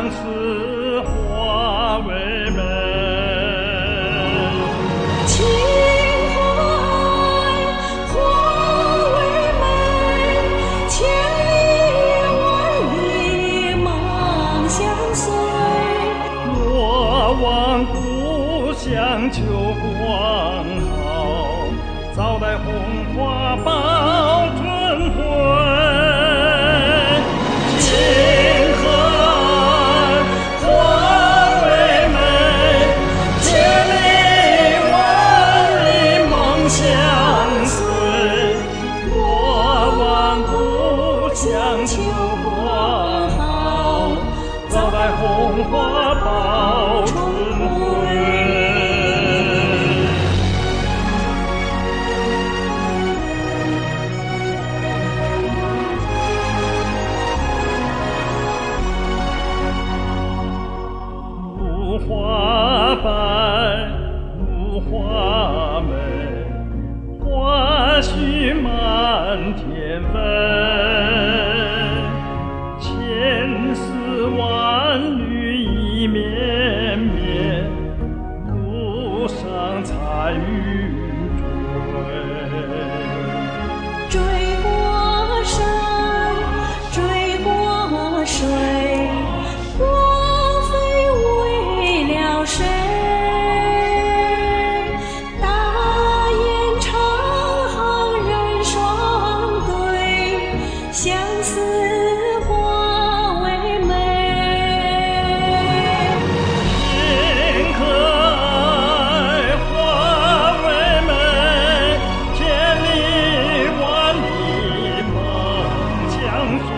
似花为美。 情怀花为美，千里万里梦相随。 若望故乡秋光好，早待红花报春晖。秋光好，早待红花报春晖。芦花白，芦花美，花絮满天飞。千丝万缕一绵绵，路上彩云追。 追过山，追过水，若非为了谁？大雁长航人双对，相思花为美。 天可爱花为美，千里万里梦相随。